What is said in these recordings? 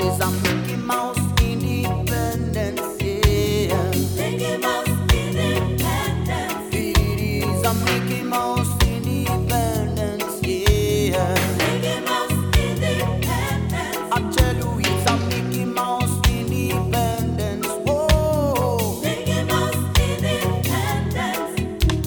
is a Mickey Mouse independence, yeah. Mickey Mouse independence. It is a Mickey Mouse independence, yeah. Mickey Mouse independence. I tell you, it's a Mickey Mouse independence, whoa. Mickey Mouse independence.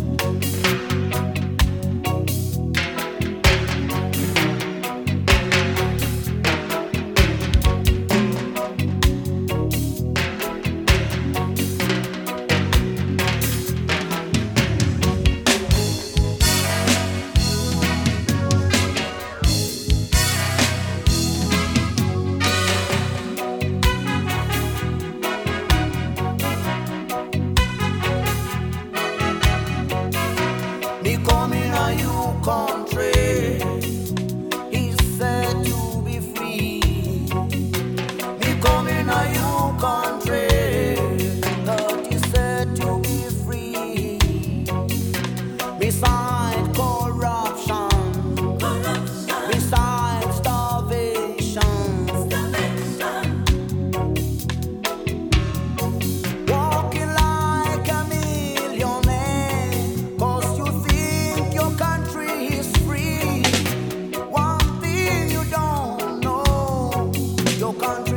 Me coming a you country, he said to be free. Me coming a you country, that he said to be free. Beside corruption, Corruption. beside starvation, Starvation. walking like a millionaire, 'cause you think your country is free. One thing you don't know, your country